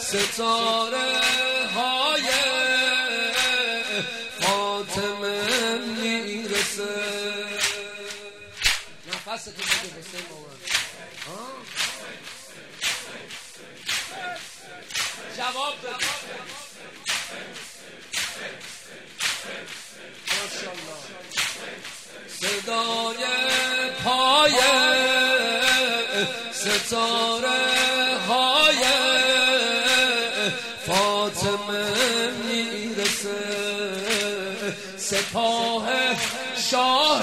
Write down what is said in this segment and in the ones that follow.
ستاره های فاطمه میرسه. نفستو بگه حسین مامان. جواب بده. ماشاءالله. صدای پای ستاره های فاطمه میرسه. سپاه شاه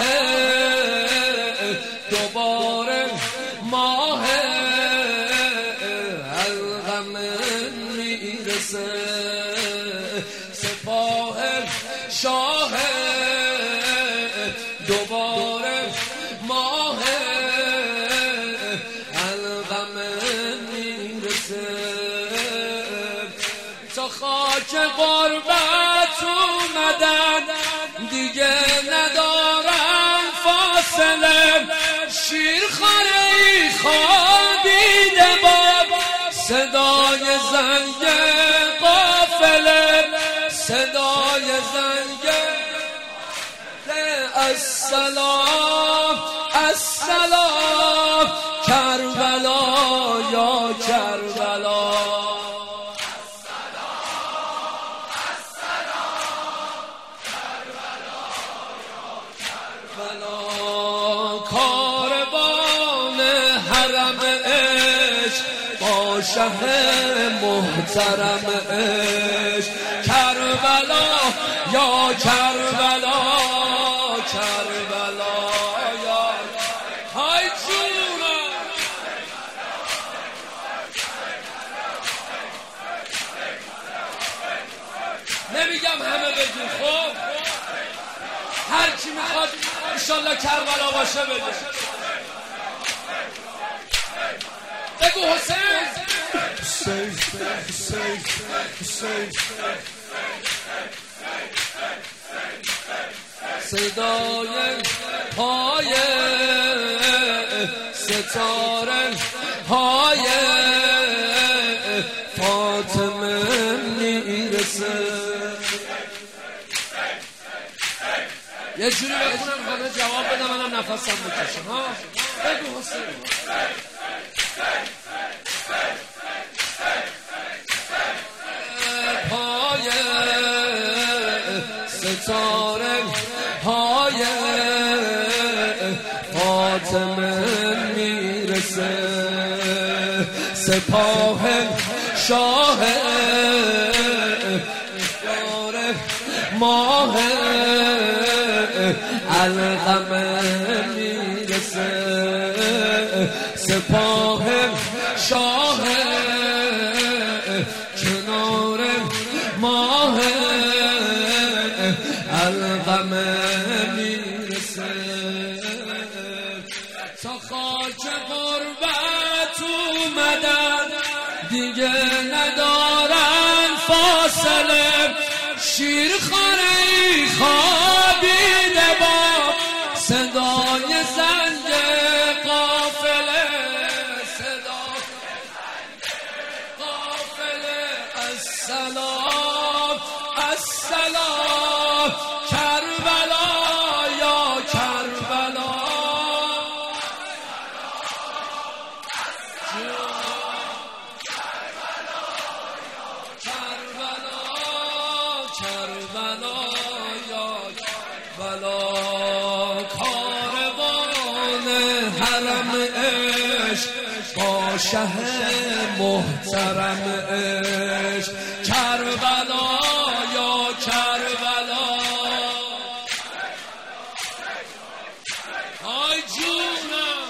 دوباره ماه الغم میرسه. سپاه شاه دوباره ماه الغم میرسه. تا خاک غربت اومدن دیگه ندارن فاصله. شیرخواره ای خوابیده با صدای زنگ قافله. صدای زنگ السلام السلام کربلا یا کربلا. کاروان حرم عشق با شه محترم عشق. کربلا یا کربلا کربلا یا های جونم. نمیگم همه بگیم، خب هر کی میخواد انشالله کربلا باشه بگه. بگو حسین حسین حسین حسین. صدای پای ستاره های فاطمه میرسه. یه جوری بخونم همه جواب بدم، منم نفسم بکشم. ها بگو حسین. پای ستاره های فاطمه میرسه. سپاه شاه ماه الغم میرسه. سپاه شاه کنار ماه الغم میرسه. تا خاک غربت اومدن دیگه ندارن فاصله. شیرخواره ای خوابیده با صدای زنگ قافله. صدای قافله السلام السلام کربلا یا کربلا. کربلا یا کربلا. کاروان حرم عشق با شه محترم عشق. کربلا یا کربلا. آی جونم.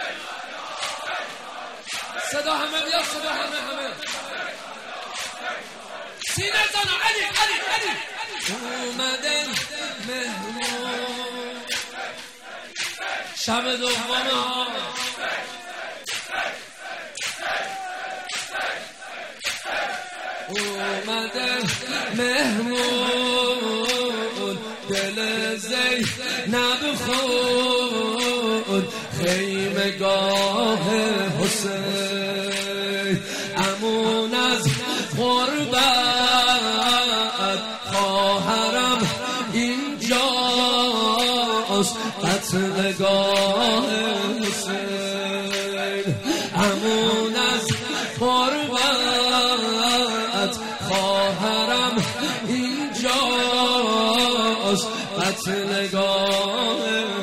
صدا همه بیاد، صدا همه سینه زنم. علی علی علی اومده مهمون شب دومه ها. اومده مهمون دل زینب خون. خیمگاه حسین امون از قتلگاه حسین، همون از قربت خواهرم اینجاست، قتلگاه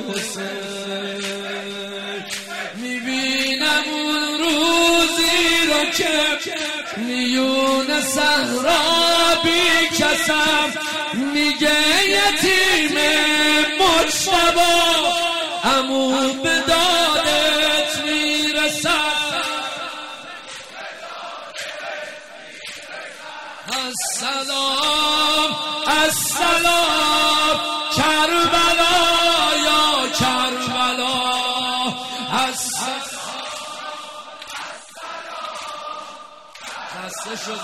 حسین. میبینم اون روزی رو که میون صحرا بی کسم میگه یتیم مجتبی عمو به دادت میرسم. السلام السلام کربلا یا کربلا، خسته شد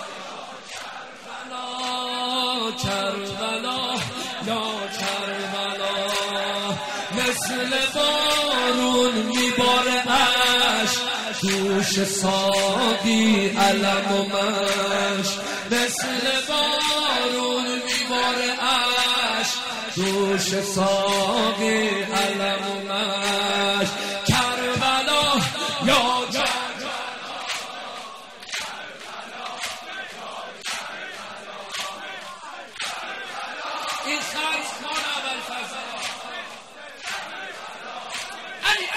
کربلا یا کربلا، مثل بارون میباره عشق دوش ساقی علم و مشک، مثل بارون میباره عشق دوش ساقی علم و مشک. کربلا یا این خرس کار اول فضل علی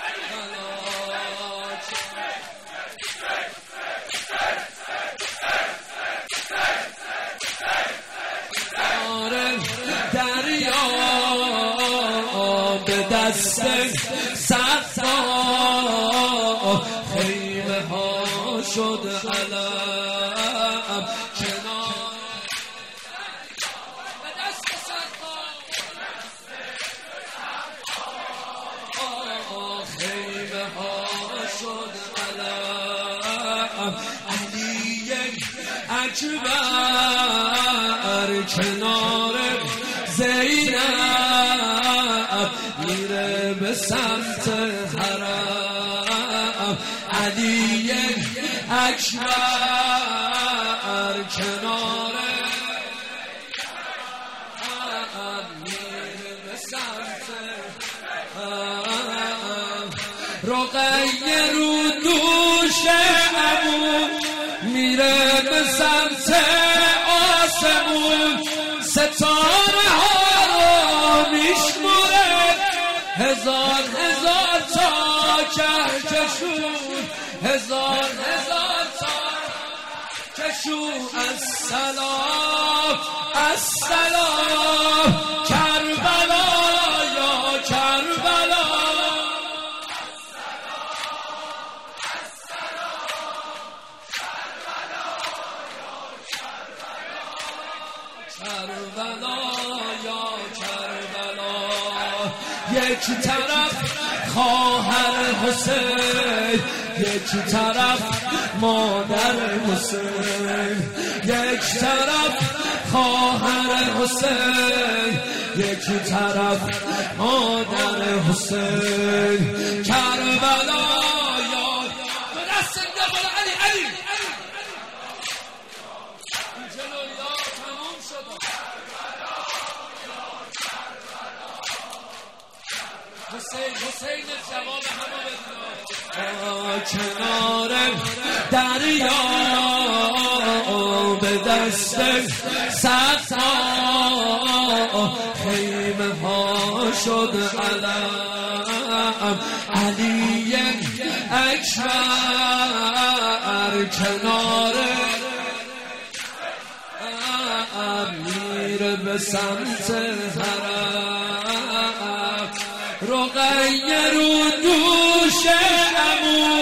دریا به دست صفا خیمه ها شد علم، علی اکبر کنار زینب میره به سمت حرم، علی اکبر کنار میره به سمت حرم، رقیه رو دوش عمو میره به سمت آسمون، ستاره ها رو میشموره هزار هزار تا کهکشون، هزار هزار تا کشون. السلام السلام کربلا یا کربلا، کربلا یا کربلا. یک طرف خواهر حسین، یک طرف مادر حسین، یک طرف خواهر حسین، یک طرف مادر حسین. کربلا یا دست بالا علی حسین جواب همه بدنا. کنار دریا به دست صفا خیمه ها شد علم، علی اکبر کنار میره به سمت حرم، رقیه رو دوش عمو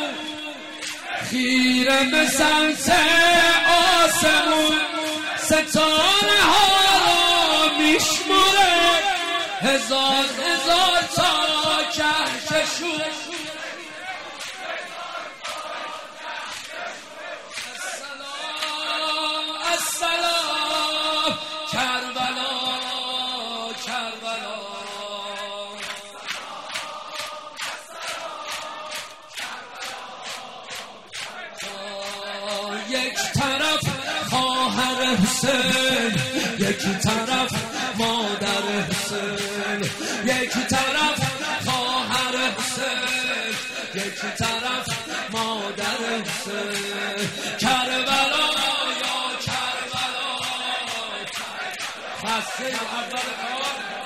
خیره به سمت آسمون، ستاره ها رو میشموره هزار هزار تا کهکشون. السلام السلام کربلا کربلا. یک طرف خواهر حسین، یک طرف مادر حسین، یک حسین، یکی طرف مادر حسین. کربلا یا کربلا، خسته اول کار